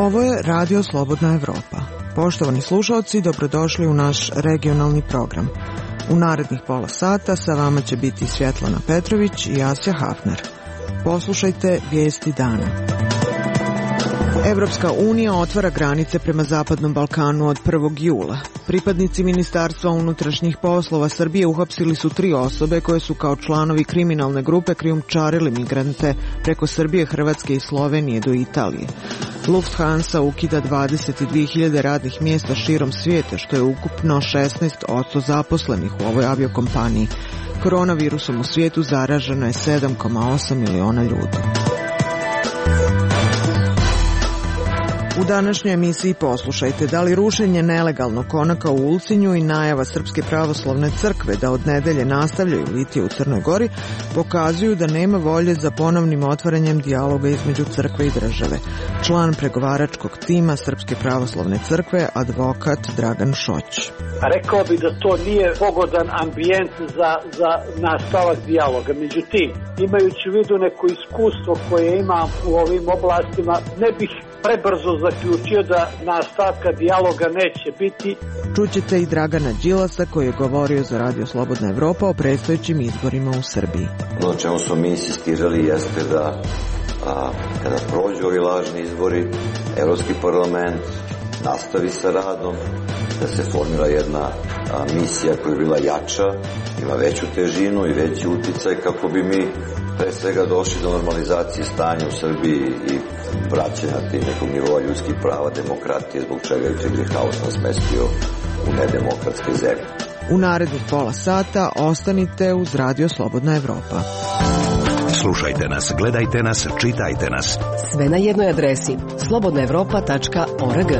Ovo je Radio Slobodna Evropa. Poštovani slušalci, dobrodošli u naš regionalni program. U narednih pola sata sa vama će biti Svjetlana Petrović i Asja Hafner. Poslušajte vijesti dana. Evropska unija otvara granice prema Zapadnom Balkanu od 1. jula. Pripadnici Ministarstva unutrašnjih poslova Srbije uhapsili su 3 osobe koje su kao članovi kriminalne grupe krijumčarili migrante preko Srbije, Hrvatske i Slovenije do Italije. Lufthansa ukida 22.000 radnih mjesta širom svijeta, što je ukupno 16% zaposlenih u ovoj aviokompaniji. Koronavirusom u svijetu zaraženo je 7,8 miliona ljudi. U današnjoj emisiji poslušajte da li rušenje nelegalnog konaka u Ulcinju i najava Srpske pravoslavne crkve da od nedelje nastavljaju litije u Crnoj Gori pokazuju da nema volje za ponovnim otvaranjem dijaloga između crkve i države. Član pregovaračkog tima Srpske pravoslavne crkve, advokat Dragan Šoć. Rekao bi da to nije pogodan ambijent za nastavak dijaloga. Međutim, imajući u vidu neko iskustvo koje imam u ovim oblastima, ne bih prebrzo zaključio da nastavka dijaloga neće biti. Čućete i Dragana Đilasa koji je govorio za Radio Slobodna Evropa o predstojećim izborima u Srbiji. Ono čemu smo mi insistirali jeste da kada prođu ovi lažni izbori, Evropski parlament nastavi sa radom, da se formira jedna misija koja je bila jača, ima veću težinu i veći uticaj kako bi mi pre svega došli do normalizacije stanja u Srbiji i vraćanja tih nekog nivoa ljudskih prava, demokratije, zbog čega je Tigri haos nas smestio u nedemokratske zemlje. U narednih pola sata ostanite uz Radio Slobodna Evropa. Slušajte nas, gledajte nas, čitajte nas. Sve na jednoj adresi slobodnaevropa.org.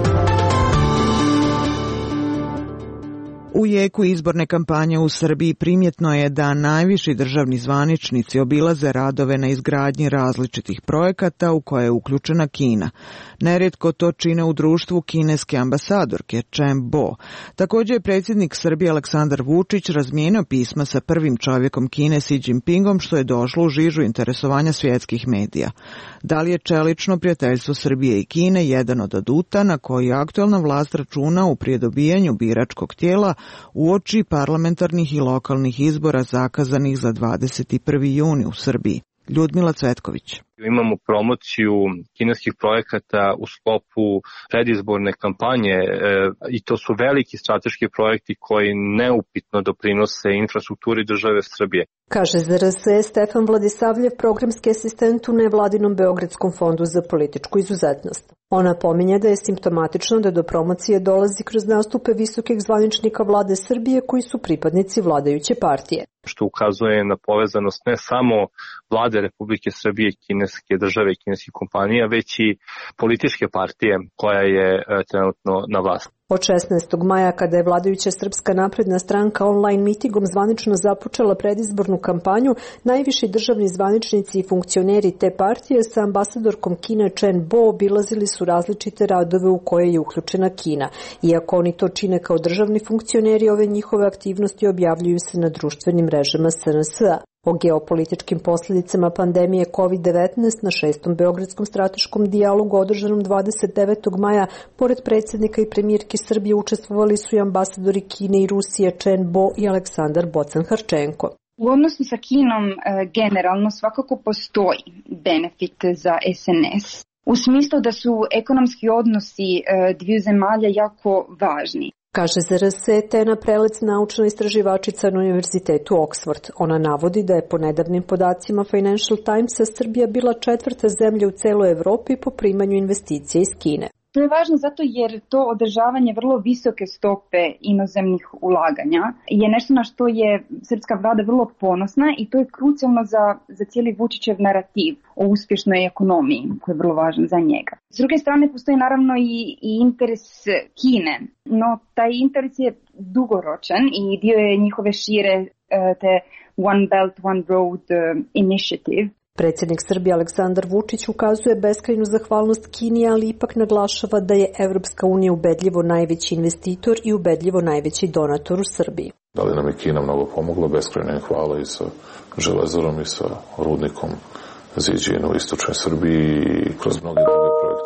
U jeku izborne kampanje u Srbiji primjetno je da najviši državni zvaničnici obilaze radove na izgradnji različitih projekata u koje je uključena Kina. Nerijetko to čine u društvu kineske ambasadorke Chen Bo. Također je predsjednik Srbije Aleksandar Vučić razmijenio pisma sa prvim čovjekom Kine Xi Jinpingom, što je došlo u žižu interesovanja svjetskih medija. Da li je čelično prijateljstvo Srbije i Kine jedan od aduta na koji aktualna vlast računa u pridobijanju biračkog tijela uoči parlamentarnih i lokalnih izbora zakazanih za 21. juni u Srbiji? Ljudmila Cvetković. Imamo promociju kineskih projekata u sklopu predizborne kampanje i to su veliki strateški projekti koji neupitno doprinose infrastrukturi države Srbije. Kaže za RS Stefan Vladisavljev, programski asistent u nevladinom Beogradskom fondu za političku izuzetnost. Ona pominje da je simptomatično da do promocije dolazi kroz nastupe visokih zvaničnika vlade Srbije koji su pripadnici vladajuće partije. Što ukazuje na povezanost ne samo vlade Republike Srbije, kineske države i kineskih kompanija, već i političke partije koja je trenutno na vlasti. Od 16. maja, kada je vladajuća Srpska napredna stranka online mitingom zvanično započela predizbornu kampanju, najviši državni zvaničnici i funkcioneri te partije sa ambasadorkom Kine Chen Bo obilazili su različite radove u koje je uključena Kina. Iako oni to čine kao državni funkcioneri, ove njihove aktivnosti objavljuju se na društvenim mrežama SNS-a. O geopolitičkim posljedicama pandemije COVID-19 na 6. Beogradskom strateškom dijalogu održanom 29. maja, pored predsjednika i premijerke Srbije učestvovali su i ambasadori Kine i Rusije Chen Bo i Aleksandar Bocan-Harčenko. U odnosu sa Kinom generalno svakako postoji benefit za SNS. U smislu da su ekonomski odnosi dviju zemalja jako važni. Kaže za RS Tena Prelec, naučna istraživačica na Univerzitetu Oxford. Ona navodi da je po nedavnim podacima Financial Timesa Srbija bila 4. zemlja u celoj Evropi po primanju investicija iz Kine. To je važno zato jer to održavanje vrlo visoke stope inozemnih ulaganja je nešto na što je srpska vlada vrlo ponosna i to je krucijalno za cijeli Vučićev narativ o uspješnoj ekonomiji koji je vrlo važan za njega. S druge strane postoji naravno i interes Kine, no taj interes je dugoročan i dio je njihove šire te One Belt, One Road initiative. Predsjednik Srbije Aleksandar Vučić ukazuje beskrajnu zahvalnost Kini, ali ipak naglašava da je Evropska unija ubedljivo najveći investitor i ubedljivo najveći donator u Srbiji. Da li nam je Kina mnogo pomogla, beskrajna je hvala i sa železarom i sa rudnikom Ziđinu u istočnoj Srbiji i kroz mnoge druge projekte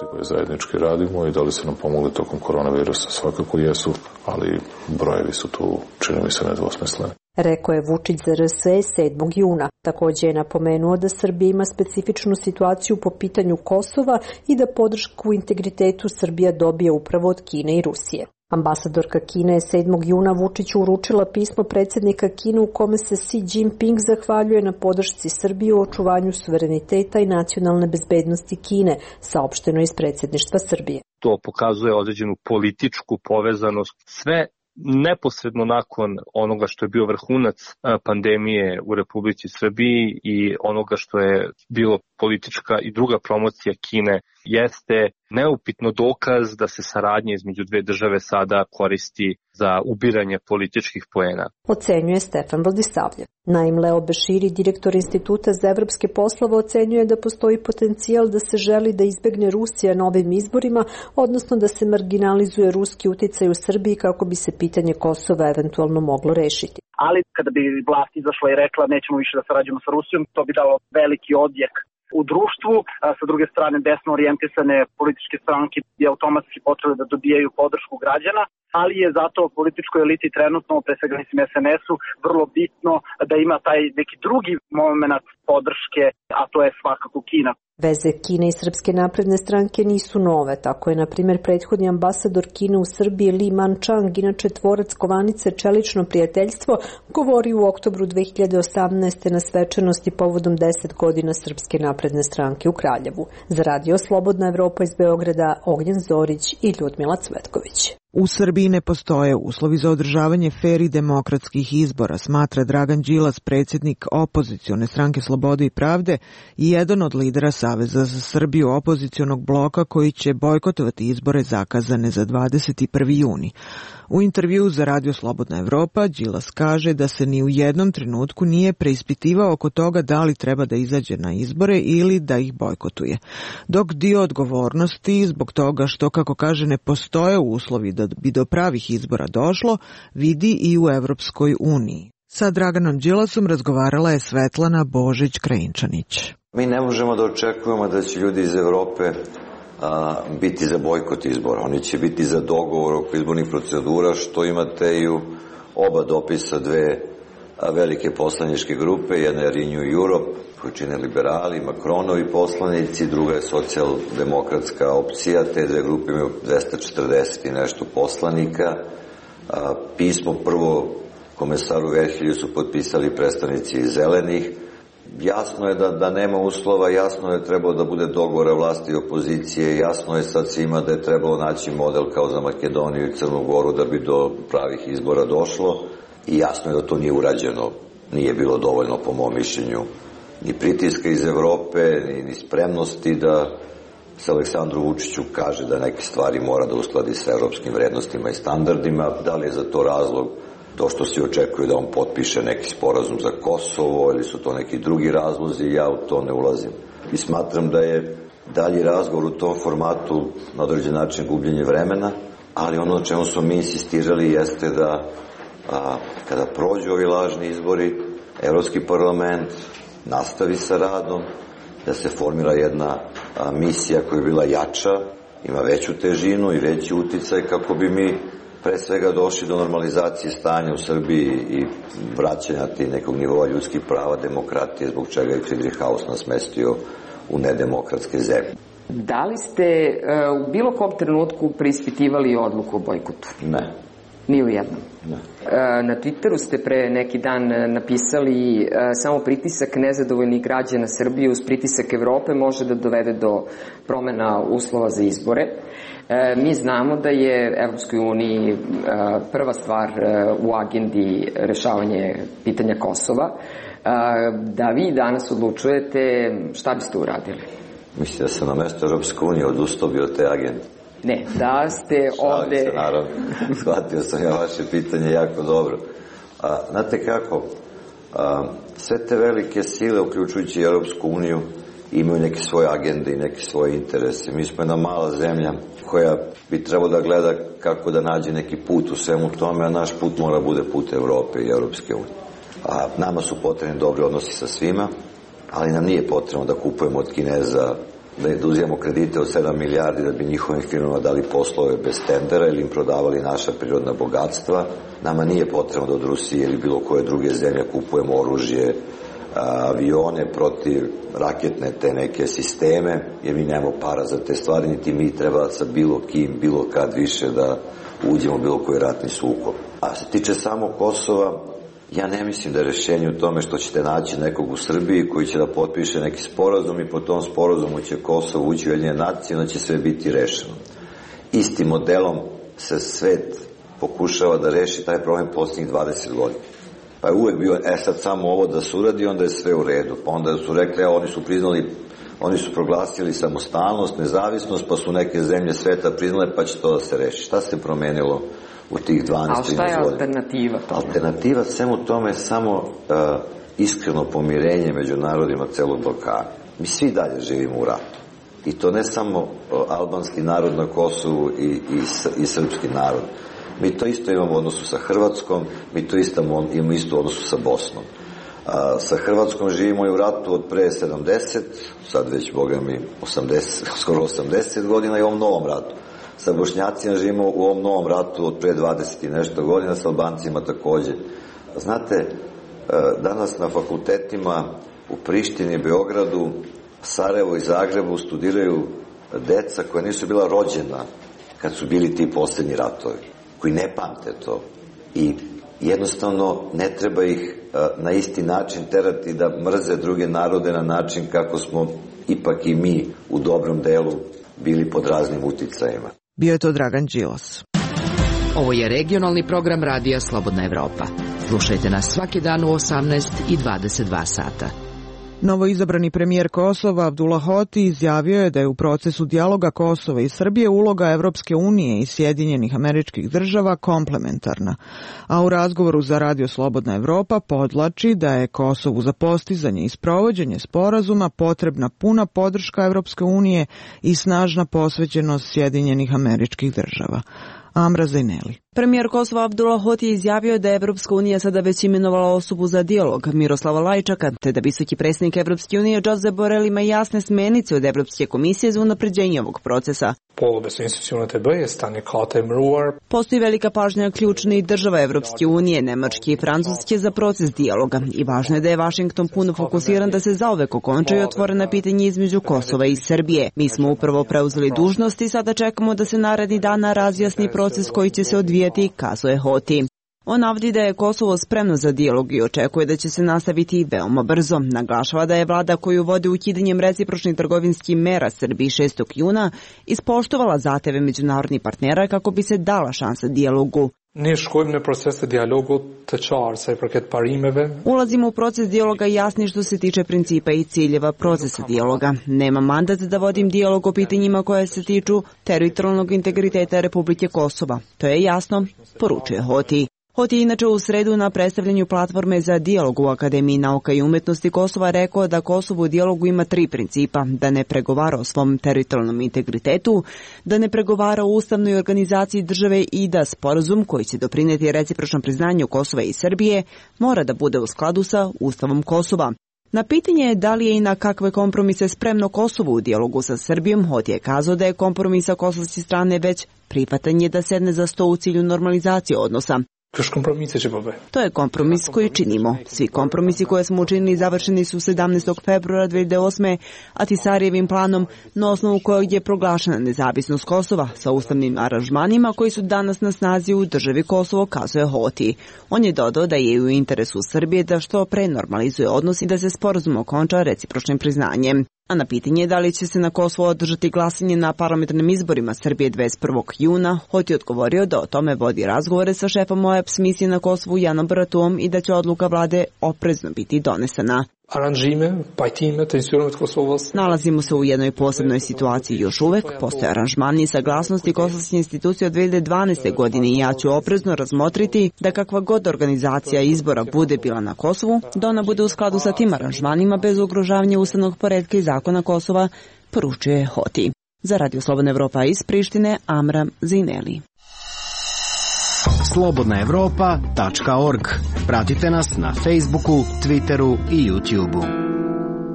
koje zajednički radimo i da li su nam pomogli tokom koronavirusa, svakako jesu, ali brojevi su tu, čini mi se, nedvosmisleni. Rekao je Vučić za RS 7. juna. Također je napomenuo da Srbija ima specifičnu situaciju po pitanju Kosova i da podršku integritetu Srbija dobija upravo od Kine i Rusije. Ambasadorka Kine je 7. juna Vučiću uručila pismo predsjednika Kine u kome se Xi Jinping zahvaljuje na podršci Srbije u očuvanju suvereniteta i nacionalne bezbednosti Kine, saopšteno iz predsjedništva Srbije. To pokazuje određenu političku povezanost. Sve neposredno nakon onoga što je bio vrhunac pandemije u Republici Srbiji i onoga što je bilo politička i druga promocija Kine, jeste neupitno dokaz da se saradnja između dve države sada koristi za ubiranje političkih poena. Ocenjuje Stefan Vladisavljev. Naim Leo Beširi, direktor Instituta za evropske poslove, ocenjuje da postoji potencijal da se želi da izbegne Rusija na ovim izborima, odnosno da se marginalizuje ruski uticaj u Srbiji kako bi se pitanje Kosova eventualno moglo rešiti. Ali kada bi vlast izašla i rekla nećemo više da sarađujemo sa Rusijom, to bi dalo veliki odjek u društvu. Sa druge strane, desno orijentisane političke stranke je automatski potrebno da dobijaju podršku građana, ali je zato političkoj eliti trenutno, pre svega mislim SNS-u, vrlo bitno da ima taj neki drugi moment podrške, a to je svakako Kina. Veze Kine i Srpske napredne stranke nisu nove, tako je na primjer prethodni ambasador Kine u Srbiji Li Manchang, inače tvorac kovanice Čelično prijateljstvo, govorio u oktobru 2018. na svečanosti povodom 10 godina Srpske napredne stranke u Kraljevu. Za Radio Slobodna Evropa iz Beograda, Ognjen Zorić i Ljudmila Cvetković. U Srbiji ne postoje uslovi za održavanje fer i demokratskih izbora, smatra Dragan Đilas, predsjednik opozicione stranke Slobode i pravde i jedan od lidera Saveza za Srbiju opozicionog bloka koji će bojkotovati izbore zakazane za 21. juni. U intervjuu za Radio Slobodna Evropa Đilas kaže da se ni u jednom trenutku nije preispitivao oko toga da li treba da izađe na izbore ili da ih bojkotuje. Dok dio odgovornosti zbog toga što, kako kaže, ne postoje uslovi da bi do pravih izbora došlo, vidi i u Evropskoj uniji. Sa Draganom Đilasom razgovarala je Svetlana Božić-Krajinčanić. Mi ne možemo da očekujemo da će ljudi iz Evrope biti za bojkot izbora. Oni će biti za dogovor oko izbornih procedura, što imate i u oba dopisa dve velike poslaničke grupe. Jedna je Renew Europe, koju čine liberali, Macronovi poslanici, druga je socijaldemokratska opcija. Te dve grupe imaju 240 i nešto poslanika. Pismo prvo komesaru Verhelju su potpisali predstavnici zelenih. Jasno je da nema uslova, jasno je trebalo da bude dogovora vlasti i opozicije, jasno je sad svima da je trebalo naći model kao za Makedoniju i Crnu Goru da bi do pravih izbora došlo i jasno je da to nije urađeno, nije bilo dovoljno po mom mišljenju ni pritiska iz Evrope, ni spremnosti da se Aleksandru Vučiću kaže da neke stvari mora da uskladi sa evropskim vrednostima i standardima. Da li je za to razlog to što se očekuje da on potpiše neki sporazum za Kosovo ili su to neki drugi razlozi, ja u to ne ulazim. I smatram da je dalji razgovor u tom formatu na određen način gubljenje vremena, ali ono o čemu smo mi insistirali jeste da kada prođu ovi lažni izbori, Evropski parlament nastavi sa radom, da se formira jedna misija koja je bila jača, ima veću težinu i veći uticaj kako bi mi pre svega došli do normalizacije stanja u Srbiji i vraćanja nekog nivoa ljudskih prava, demokratije, zbog čega je Friedrich Haus nas smestio u nedemokratske zemlje. Da li ste u bilo kom trenutku preispitivali odluku o bojkotu? Ne. Ni u jednom? Ne. Na Twitteru ste pre neki dan napisali samo pritisak nezadovoljnih građana Srbije uz pritisak Evrope može da dovede do promena uslova za izbore. Mi znamo da je Evropskoj uniji prva stvar u agendi rešavanje pitanja Kosova. Da vi danas odlučujete, šta biste uradili? Mislite da sam na mesto Evropske unije odustao bi od te agende? Ne, da ste ovde... Šalim se, naravno. Shvatio sam ja vaše pitanje jako dobro. Znate kako, sve te velike sile, uključujući Evropsku uniju, imaju neke svoje agende i neke svoje interese. Mi smo jedna mala zemlja koja bi trebalo da gleda kako da nađe neki put u svemu tome, a naš put mora bude put Evrope i Evropske unije. Nama su potrebni dobri odnosi sa svima, ali nam nije potrebno da kupujemo od Kineza da uzimamo kredite od 7 milijardi da bi njihovim firmama dali poslove bez tendera ili im prodavali naša prirodna bogatstva. Nama nije potrebno da od Rusije ili bilo koje druge zemlje kupujemo oružje, avione protiv raketne te neke sisteme, jer mi nemamo para za te stvari, niti mi treba sa bilo kim, bilo kad više da uđemo u bilo koji ratni sukob. A se tiče samo Kosova, ja ne mislim da je rešenje u tome što ćete naći nekog u Srbiji koji će da potpiše neki sporazum i po tom sporazumu će Kosovo ući u Ujedinjene nacije, onda će sve biti rešeno. Istim modelom se svet pokušava da reši taj problem posljednjih 20 godina. Pa je uvek bio, sad samo ovo da se uradi, onda je sve u redu. Pa onda su rekli, oni su proglasili samostalnost, nezavisnost, pa su neke zemlje sveta priznale, pa će to da se reši. Šta se promenilo u tih 12-13 godina? Ali šta je alternativa? Alternativa svemu tome je samo iskreno pomirenje među narodima celog Balkana. Mi svi dalje živimo u ratu. I to ne samo albanski narod na Kosovu i srpski narod. Mi to isto imamo u odnosu sa Hrvatskom, mi to imamo isto u odnosu sa Bosnom. Sa Hrvatskom živimo i u ratu od pre 70, sad već, boga mi, 80, skoro 80 godina i u ovom novom ratu. Sa Bošnjacima živimo u ovom novom ratu od pre 20 i nešto godina, sa Albancima takođe. Znate, danas na fakultetima u Prištini, Beogradu, Sarajevu i Zagrebu studiraju deca koja nisu bila rođena kad su bili ti poslednji ratovi, koji ne pamte to. I jednostavno ne treba ih na isti način terati da mrze druge narode na način kako smo ipak i mi u dobrom delu bili pod raznim uticajima. Bio je to Dragan Đilas. Ovo je regionalni program Radija Slobodna Evropa. Slušajte nas svaki dan u 18 i 22 sata. Novoizabrani premijer Kosova Abdullah Hoti izjavio je da je u procesu dijaloga Kosova i Srbije uloga Evropske unije i Sjedinjenih Američkih Država komplementarna, a u razgovoru za Radio Slobodna Evropa podlači da je Kosovu za postizanje i sprovođenje sporazuma potrebna puna podrška Evropske unije i snažna posvećenost Sjedinjenih Američkih Država. Amra Zaineli. Premijer Kosova Abdullah Hoti izjavio da je Evropska unija sada već imenovala osobu za dijalog, Miroslava Lajčaka, te da visoki predsjednik Evropske unije Josep Borrell ima jasne smjernice od Evropske komisije za unapređenje ovog procesa. Postoji velika pažnja ključnih država Evropske unije, Nemačke i Francuske za proces dijaloga i važno je da je Vašington puno fokusiran da se zauvek okonča i otvorena pitanje između Kosova i Srbije. Mi smo upravo preuzeli dužnost i sada čekamo da se naredni dana razjasni proces koji će se odvijati, kazuje Hoti. On navodi da je Kosovo spremno za dijalog i očekuje da će se nastaviti veoma brzo. Naglašava da je vlada koju vodi ukidanjem recipročnih trgovinskih mera Srbiji 6. juna ispoštovala zahteve međunarodnih partnera kako bi se dala šansa dijalogu. Ulazimo u proces dijaloga jasni što se tiče principa i ciljeva procesa dijaloga. Nema mandat da vodim dijalog o pitanjima koje se tiču teritorijalnog integriteta Republike Kosova. To je jasno, poručuje Hoti. Hoti je inače u sredu na predstavljanju platforme za dijalog u Akademiji nauka i umetnosti Kosova rekao da Kosovo u dijalogu ima 3 principa: da ne pregovara o svom teritorijalnom integritetu, da ne pregovara o ustavnoj organizaciji države i da sporazum koji će doprineti recipročnom priznanju Kosova i Srbije mora da bude u skladu sa Ustavom Kosova. Na pitanje je da li je i na kakve kompromise spremno Kosovo u dijalogu sa Srbijom, Hoti je kazao da je kompromis sa kosovske strane već prihvatanje da sedne za sto u cilju normalizacije odnosa. To je kompromis koji činimo. Svi kompromisi koje smo učinili završeni su 17. februara 2008. Ahtisarijevim planom, na osnovu kojeg je proglašena nezavisnost Kosova sa ustavnim aranžmanima koji su danas na snazi u državi Kosovo, kazuje Hoti. On je dodao da je u interesu Srbije da što pre normalizuje odnos i da se sporazum okonča recipročnim priznanjem. A na pitanje da li će se na Kosovo održati glasanje na parlamentarnim izborima Srbije 21. juna, Hoti je odgovorio da o tome vodi razgovore sa šefom OEBS misije na Kosovu Janom Bratuom i da će odluka vlade oprezno biti donesena. Nalazimo se u jednoj posebnoj situaciji još uvek, postoje aranžmani i saglasnosti kosovske institucije od 2012. godine i ja ću oprezno razmotriti da kakva god organizacija izbora bude bila na Kosovu, da ona bude u skladu sa tim aranžmanima bez ugrožavanja ustavnog poretka i zakona Kosova, poručuje Hoti. Za Radio Slobodna Evropa iz Prištine, Amra Zaineli. slobodnaevropa.org. Pratite nas na Facebooku, Twitteru i YouTubeu.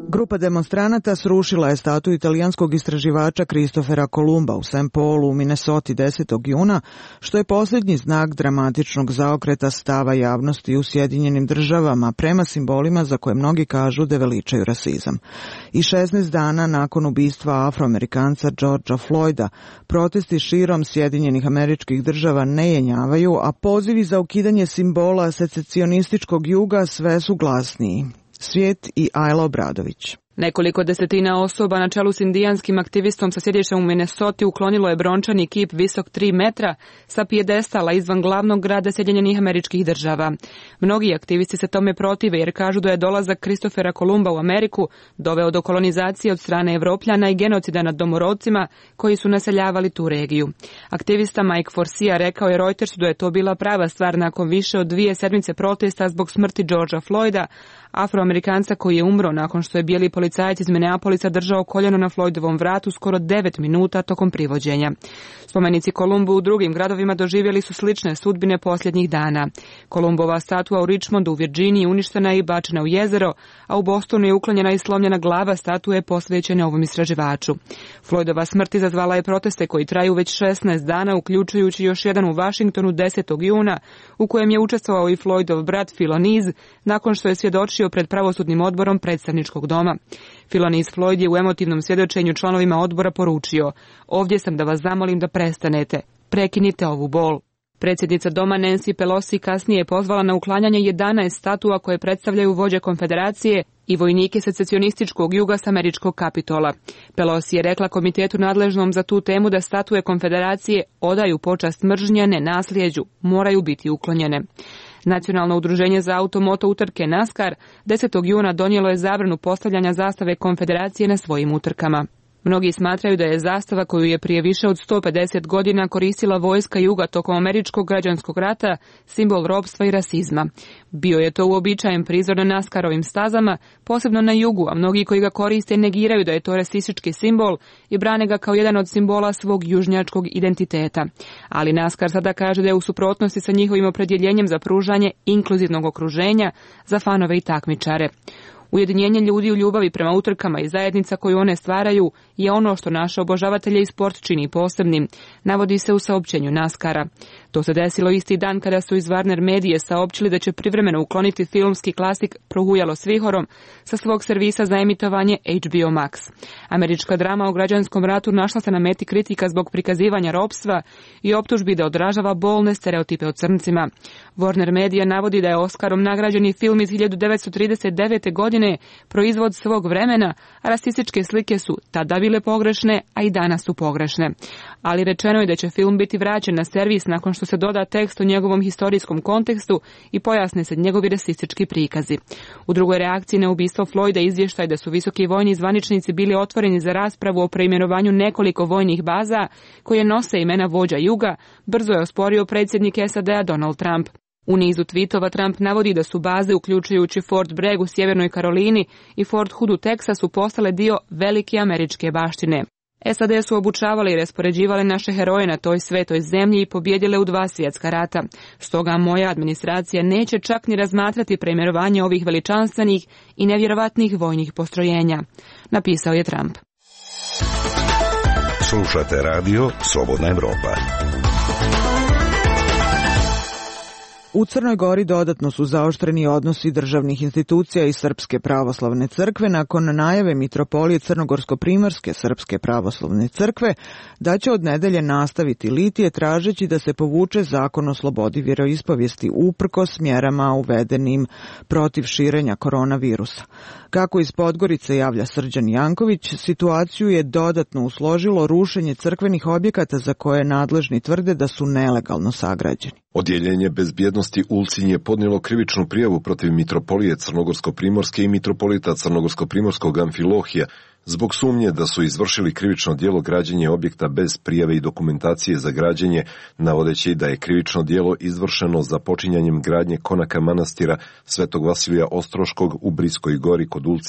Grupa demonstranata srušila je statu italijanskog istraživača Kristofera Kolumba u St. Paulu u Minnesoti 10. juna, što je posljednji znak dramatičnog zaokreta stava javnosti u Sjedinjenim državama prema simbolima za koje mnogi kažu da veličaju rasizam. I 16 dana nakon ubistva Afroamerikanca Georgea Floyda, protesti širom Sjedinjenih Američkih Država ne jenjavaju, a pozivi za ukidanje simbola secesionističkog juga sve su glasniji. Svijet i Ajla Obradović. Nekoliko desetina osoba na čelu s indijanskim aktivistom sa sjedištem u Minnesoti uklonilo je brončani kip visok 3 metra sa pijedestala izvan glavnog grada Sjedinjenih Američkih Država. Mnogi aktivisti se tome protive jer kažu da je dolazak Kristofera Kolumba u Ameriku doveo do kolonizacije od strane Evropljana i genocida nad domorodcima koji su naseljavali tu regiju. Aktivista Mike Forcia rekao je Reutersu da je to bila prava stvar nakon više od 2 sedmice protesta zbog smrti Georgea Floyda, Afroamerikanca koji je umro nakon što je bijeli policajac iz Minneapolisa držao koljeno na Floydovom vratu skoro 9 minuta tokom privođenja. Spomenici Kolumbu u drugim gradovima doživjeli su slične sudbine posljednjih dana. Kolumbova statua u Richmondu u Virginiji uništena je i bačena u jezero, a u Bostonu je uklonjena i slomljena glava statue posvećene ovom istraživaču. Floydova smrt izazvala je proteste koji traju već 16 dana, uključujući još jedan u Washingtonu 10. juna, u kojem je učestvovao i Floydov brat Philonise, nakon što je svjedočio pred pravosudnim odborom predstavničkog doma. Philonise Floyd je u emotivnom svjedočenju članovima odbora poručio: "Ovdje sam da vas zamolim da prestanete. Prekinite ovu bol." Predsjednica doma Nancy Pelosi kasnije je pozvala na uklanjanje 11 statua koje predstavljaju vođe konfederacije i vojnike secesionističkog juga s američkog Kapitola. Pelosi je rekla komitetu nadležnom za tu temu da statue konfederacije odaju počast mržnje, ne nasljeđu, moraju biti uklonjene. Nacionalno udruženje za automoto utrke NASCAR 10. juna donijelo je zabranu postavljanja zastave konfederacije na svojim utrkama. Mnogi smatraju da je zastava koju je prije više od 150 godina koristila vojska juga tokom američkog građanskog rata simbol ropstva i rasizma. Bio je to uobičajen prizor na NASCAR-ovim stazama, posebno na jugu, a mnogi koji ga koriste negiraju da je to rasistički simbol i brane ga kao jedan od simbola svog južnjačkog identiteta. Ali NASCAR sada kaže da je u suprotnosti sa njihovim opredjeljenjem za pružanje inkluzivnog okruženja za fanove i takmičare. Ujedinjenje ljudi u ljubavi prema utrkama i zajednica koju one stvaraju je ono što naše obožavatelje i sport čini posebnim, navodi se u saopćenju NASCAR-a. To se desilo isti dan kada su iz Warner Medije saopćili da će privremeno ukloniti filmski klasik Prohujalo s vihorom sa svog servisa za emitovanje HBO Max. Američka drama o građanskom ratu našla se na meti kritika zbog prikazivanja ropstva i optužbi da odražava bolne stereotipe o crncima. Warner Media navodi da je Oskarom nagrađeni film iz 1939. godine proizvod svog vremena, a rasističke slike su tada bile pogrešne, a i danas su pogrešne. Ali rečeno je da će film biti vraćen na servis nakon što se doda tekst o njegovom historijskom kontekstu i pojasne se njegovi rasistički prikazi. U drugoj reakciji na ubistvo Floyda izvještaj da su visoki vojni zvaničnici bili otvoreni za raspravu o preimenovanju nekoliko vojnih baza koje nose imena vođa juga, brzo je osporio predsjednik SAD-a Donald Trump. U nizu tweetova Trump navodi da su baze, uključujući Fort Bragg u Sjevernoj Karolini i Fort Hood u Teksasu, postale dio velike američke baštine. SAD su obučavali i raspoređivali naše heroje na toj svetoj zemlji i pobjedile u 2 svjetska rata. Stoga moja administracija neće čak ni razmatrati preimenovanje ovih veličanstvenih i nevjerovatnih vojnih postrojenja, napisao je Trump. Slušate radio Slobodna Evropa. U Crnoj Gori dodatno su zaoštreni odnosi državnih institucija i Srpske pravoslavne crkve nakon najave mitropolije Crnogorsko-primorske Srpske pravoslavne crkve da će od nedelje nastaviti litije tražeći da se povuče zakon o slobodi vjeroispovijesti uprkos mjerama uvedenim protiv širenja koronavirusa. Kako iz Podgorice javlja Srđan Janković, situaciju je dodatno usložilo rušenje crkvenih objekata za koje nadležni tvrde da su nelegalno sagrađeni. Odjeljenje bezbjednosti Ulcinj je podnijelo krivičnu prijavu protiv mitropolije Crnogorsko-primorske i mitropolita Crnogorsko-primorskog Amfilohija zbog sumnje da su izvršili krivično djelo građenje objekta bez prijave i dokumentacije za građenje, navodeći da je krivično djelo izvršeno započinjanjem gradnje konaka manastira Svetog Vasilija Ostroškog u Briskoj gori kod Ulcinja.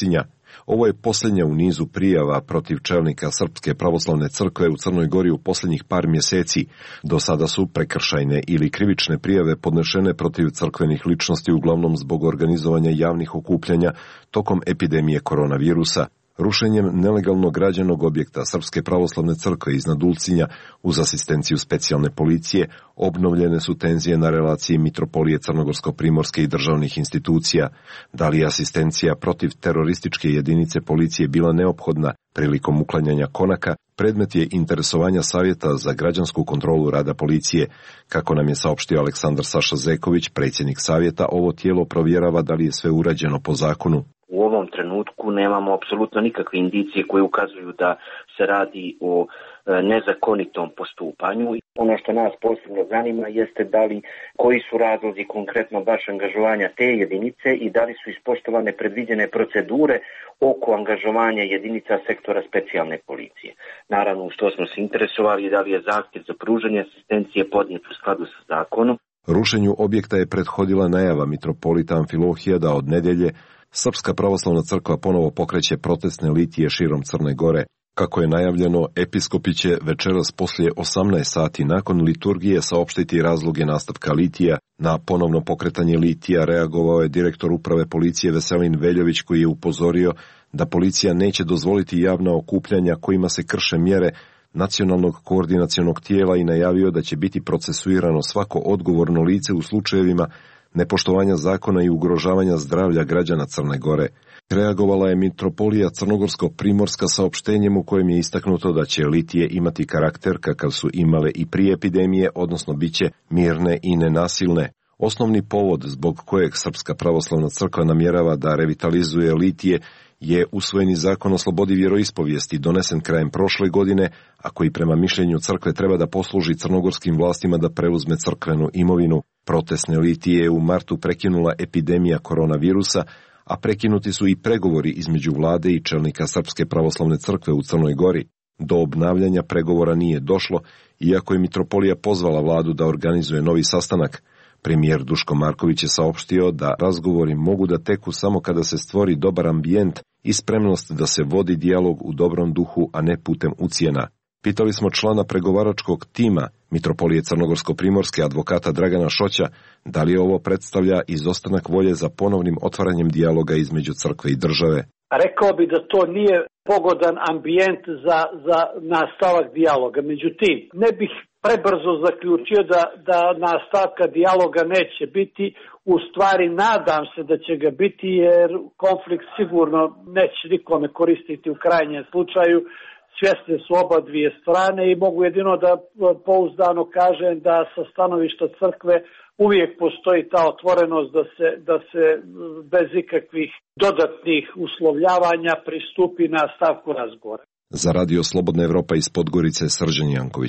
Ovo je posljednja u nizu prijava protiv čelnika Srpske pravoslavne crkve u Crnoj Gori u posljednjih par mjeseci. Do sada su prekršajne ili krivične prijave podnešene protiv crkvenih ličnosti uglavnom zbog organizovanja javnih okupljanja tokom epidemije koronavirusa. Rušenjem nelegalno građenog objekta Srpske pravoslavne crkve iznad Ulcinja uz asistenciju specijalne policije obnovljene su tenzije na relaciji Mitropolije Crnogorsko-primorske i državnih institucija. Da li je asistencija protiv terorističke jedinice policije bila neophodna prilikom uklanjanja konaka, predmet je interesovanja Savjeta za građansku kontrolu rada policije. Kako nam je saopštio Aleksandar Saša Zeković, predsjednik Savjeta, ovo tijelo provjerava da li je sve urađeno po zakonu. U ovom trenutku nemamo apsolutno nikakve indicije koje ukazuju da se radi o nezakonitom postupanju. Ono što nas posebno zanima jeste koji su razlozi konkretno baš angažovanja te jedinice i da li su ispoštovane predviđene procedure oko angažovanja jedinica sektora specijalne policije. Naravno, u što smo se interesovali, da li je zahtjev za pružanje asistencije podnijet u skladu sa zakonom. Rušenju objekta je prethodila najava mitropolita Amfilohija da od nedjelje Srpska pravoslavna crkva ponovo pokreće protestne litije širom Crne Gore. Kako je najavljeno, episkopi će večeras poslije 18 sati nakon liturgije saopštiti razloge nastavka litija. Na ponovno pokretanje litija reagovao je direktor uprave policije Veselin Veljović, koji je upozorio da policija neće dozvoliti javna okupljanja kojima se krše mjere nacionalnog koordinacionog tijela i najavio da će biti procesuirano svako odgovorno lice u slučajevima nepoštovanja zakona i ugrožavanja zdravlja građana Crne Gore. Reagovala je Mitropolija Crnogorsko-primorska saopštenjem u kojem je istaknuto da će litije imati karakter kakav su imale i prije epidemije, odnosno bit će mirne i nenasilne. Osnovni povod zbog kojeg Srpska pravoslavna crkva namjerava da revitalizuje litije je usvojeni zakon o slobodi vjeroispovijesti donesen krajem prošle godine, a koji prema mišljenju crkve treba da posluži crnogorskim vlastima da preuzme crkvenu imovinu. Protestne litije je u martu prekinula epidemija koronavirusa, a prekinuti su i pregovori između vlade i čelnika Srpske pravoslavne crkve u Crnoj Gori. Do obnavljanja pregovora nije došlo, iako je mitropolija pozvala vladu da organizuje novi sastanak. Premijer Duško Marković je saopštio da razgovori mogu da teku samo kada se stvori dobar ambijent i spremnost da se vodi dijalog u dobrom duhu, a ne putem ucjena. Pitali smo člana pregovaračkog tima Mitropolije Crnogorsko-primorske advokata Dragana Šoća da li ovo predstavlja izostanak volje za ponovnim otvaranjem dijaloga između crkve i države. Rekao bi da to nije pogodan ambijent za nastavak dijaloga. Međutim, ne bih prebrzo zaključio da nastavka dijaloga neće biti. U stvari nadam se da će ga biti, jer konflikt sigurno neće nikome koristiti u krajnjem slučaju. Svjesne su oba dvije strane i mogu jedino da pouzdano kažem da sa stanovišta crkve uvijek postoji ta otvorenost da se bez ikakvih dodatnih uslovljavanja pristupi na stavku razgovora. Za Radio Slobodna Evropa iz Podgorice, Srđan Janković.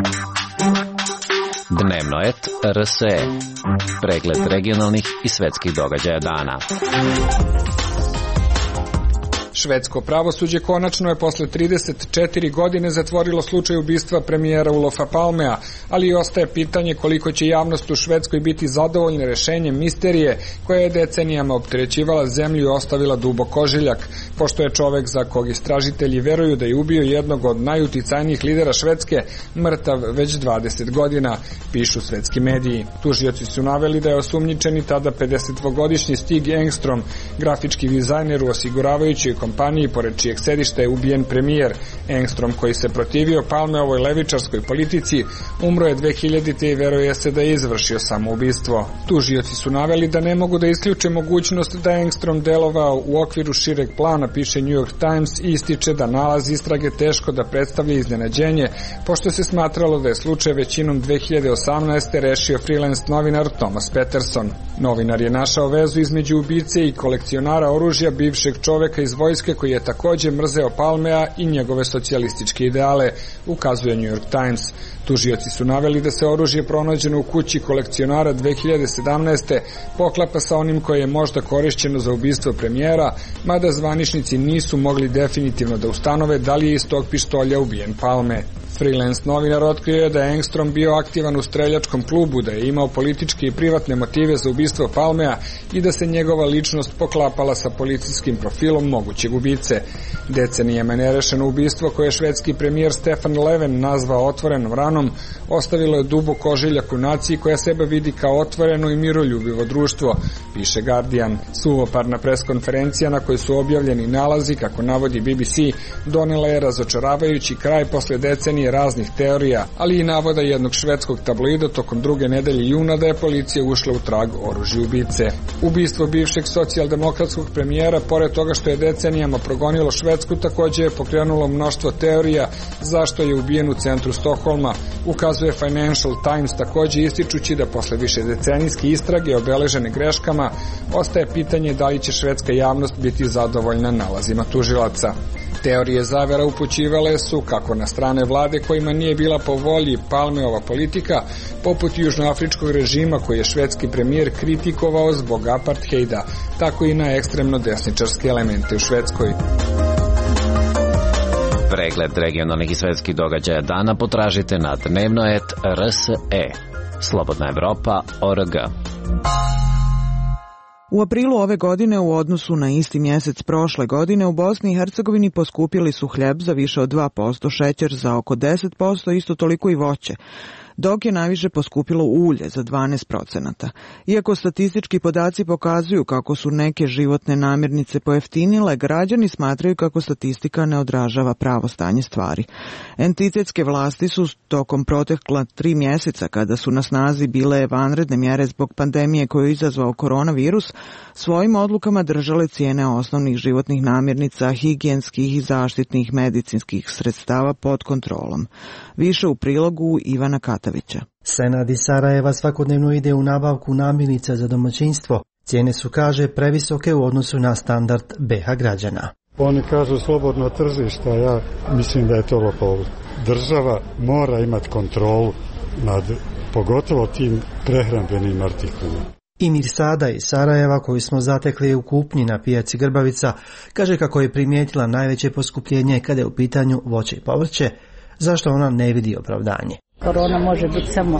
Dnevno et RSE. Pregled regionalnih i svetskih događaja dana. Švedsko pravosuđe konačno je posle 34 godine zatvorilo slučaj ubistva premijera Olofa Palmea, ali i ostaje pitanje koliko će javnost u Švedskoj biti zadovoljna rešenjem misterije koja je decenijama opterećivala zemlju i ostavila dubok ožiljak, pošto je čovek za kog istražitelji veruju da je ubio jednog od najuticajnijih lidera Švedske mrtav već 20 godina, pišu svetski mediji. Tužioci su naveli da je osumnjičeni tada 52-godišnji Stig Engstrom, grafički dizajner u osiguravajućoj kompaniji pored čijeg sedišta je ubijen premijer. Engstrom, koji se protivio Palmeovoj levičarskoj politici, umro je 2000. i veruje se da je izvršio samoubistvo. Tužioci su naveli da ne mogu da isključe mogućnost da je Engstrom delovao u okviru šireg plana, piše New York Times, i ističe da nalaz istrage teško da predstavlja iznenađenje, pošto se smatralo da je slučaj većinom 2018. rešio freelance novinar Thomas Peterson. Novinar je našao vezu između ubice i kolekcionara oružja, bivšeg čoveka iz vojske koji je takođe mrzeo Palmea i njegove socijalističke ideale, ukazuje New York Times. Tužioci su naveli da se oružje pronađeno u kući kolekcionara 2017. poklapa sa onim koje je možda korišćeno za ubistvo premijera, mada zvaničnici nisu mogli definitivno da ustanove da li je iz tog pištolja ubijen Palme. Freelance novinar otkrio je da je Engstrom bio aktivan u streljačkom klubu, da je imao političke i privatne motive za ubistvo Palmea i da se njegova ličnost poklapala sa policijskim profilom mogućeg ubice. Decenijama nerešeno ubistvo koje je švedski premijer Stefan Löfven nazvao otvorenom ranom ostavilo je dubok ožiljak u naciji koja sebe vidi kao otvoreno i miroljubivo društvo, piše Guardian. Suvoparna preskonferencija na kojoj su objavljeni nalazi, kako navodi BBC, donela je razočaravajući kraj posle decenije raznih teorija, ali i navoda jednog švedskog tabloida tokom druge nedelje juna da je policija ušla u trag oružja ubice. Ubistvo bivšeg socijaldemokratskog premijera, pored toga što je decenijama progonilo Švedsku, takođe je pokrenulo mnoštvo teorija zašto je ubijen u centru Stokholma, ukazuje Financial Times, takođe ističući da posle višedecenijske istrage obeležene greškama ostaje pitanje da li će švedska javnost biti zadovoljna nalazima tužilaca. Teorije zavera upućivale su kako na strane vlade kojima nije bila po volji Palmeova politika, poput južnoafričkog režima koji je švedski premijer kritikovao zbog apartheida, tako i na ekstremno desničarske elemente u Švedskoj. Pregled regionalnih i svetskih događaja dana potražite na dnevno.rs.e. Slobodna Evropa.org. U aprilu ove godine u odnosu na isti mjesec prošle godine u Bosni i Hercegovini poskupili su hljeb za više od 2%, šećer za oko 10%, isto toliko i voće, dok je najviše poskupilo ulje za 12%. Iako statistički podaci pokazuju kako su neke životne namirnice pojeftinile, građani smatraju kako statistika ne odražava pravo stanje stvari. Entitetske vlasti su tokom protekla 3 mjeseca, kada su na snazi bile vanredne mjere zbog pandemije koju je izazvao koronavirus, svojim odlukama držale cijene osnovnih životnih namirnica, higijenskih i zaštitnih medicinskih sredstava pod kontrolom. Više u prilogu Ivana Katavića. Senad iz Sarajeva svakodnevno ide u nabavku namirnica za domaćinstvo. Cijene su, kaže, previsoke u odnosu na standard BH građana. Oni kažu slobodno tržište, a ja mislim da je to lopovluk. Država mora imati kontrolu nad pogotovo tim prehrambenim artiklima. I Mirsada iz Sarajeva, koju smo zatekli u kupnji na pijaci Grbavica, kaže kako je primijetila najveće poskupljenje kada je u pitanju voće i povrće, zašto ona ne vidi opravdanje. Korona može biti samo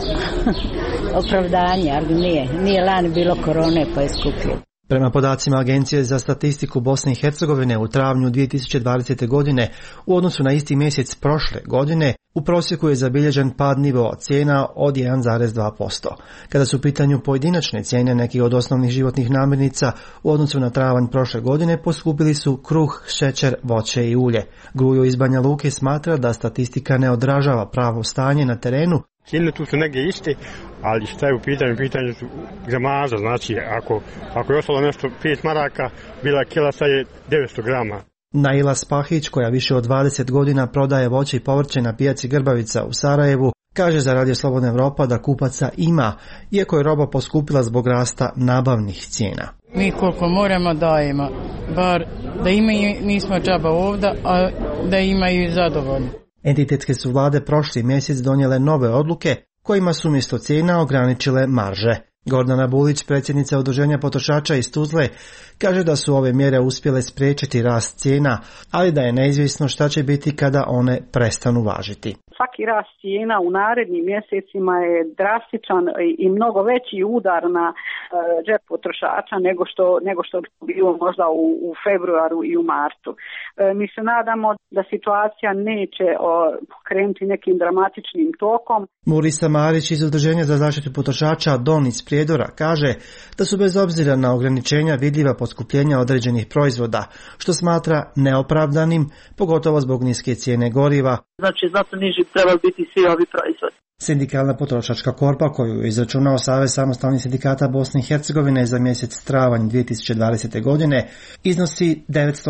opravdanje, ali nije lani bilo korone pa je skuplje. Prema podacima Agencije za statistiku Bosne i Hercegovine u travnju 2020. godine u odnosu na isti mjesec prošle godine u prosjeku je zabilježen pad nivoa cijena od 1,2%. Kada su u pitanju pojedinačne cijene nekih od osnovnih životnih namirnica u odnosu na travanj prošle godine poskupili su kruh, šećer, voće i ulje. Grujo iz Banja Luke smatra da statistika ne odražava pravo stanje na terenu. Cijene tu su negdje isti, ali šta je u pitanju su gramaža, znači ako je ostalo nešto 5 maraka, bila kila, sad je 900 grama. Naila Spahić, koja više od 20 godina prodaje voće i povrće na pijaci Grbavica u Sarajevu, kaže za Radio Slobodna Evropa da kupaca ima, iako je roba poskupila zbog rasta nabavnih cijena. Mi koliko moramo dajemo, bar da imaju, nismo džaba ovdje, a da imaju zadovoljni. Entitetske su vlade prošli mjesec donijele nove odluke kojima su umjesto cijena ograničile marže. Gordana Bulić, predsjednica Udruženja potrošača iz Tuzle, kaže da su ove mjere uspjele spriječiti rast cijena, ali da je neizvjesno šta će biti kada one prestanu važiti. Svaki rast cijena u narednim mjesecima je drastičan i mnogo veći udar na džep potrošača nego što bi bilo možda u februaru i u martu. Mi se nadamo da situacija neće krenuti nekim dramatičnim tokom. Murisa Marić iz Udruženja za zaštitu potrošača Don iz Prijedora kaže da su bez obzira na ograničenja vidljiva poskupljenja određenih proizvoda, što smatra neopravdanim, pogotovo zbog niske cijene goriva. Znači, zato niži trebali biti svi ovi proizvodi. Sindikalna potrošačka korpa, koju je izračunao Savez samostalnih sindikata Bosne i Hercegovine za mjesec travanj 2020. godine, iznosi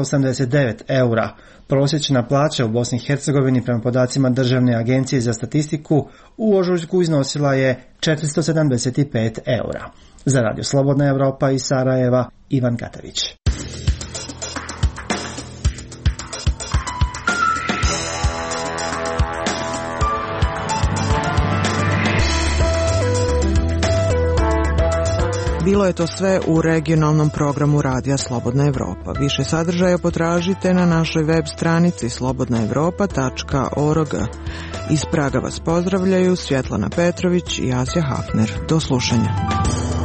989 eura. Prosječna plaća u Bosni i Hercegovini prema podacima Državne agencije za statistiku u ožujku iznosila je 475 eura. Za Radio Slobodna Evropa iz Sarajeva, Ivan Katavić. Bilo je to sve u regionalnom programu Radija Slobodna Evropa. Više sadržaja potražite na našoj web stranici slobodnaevropa.org. Iz Praga vas pozdravljaju Svjetlana Petrović i Asja Hafner. Do slušanja.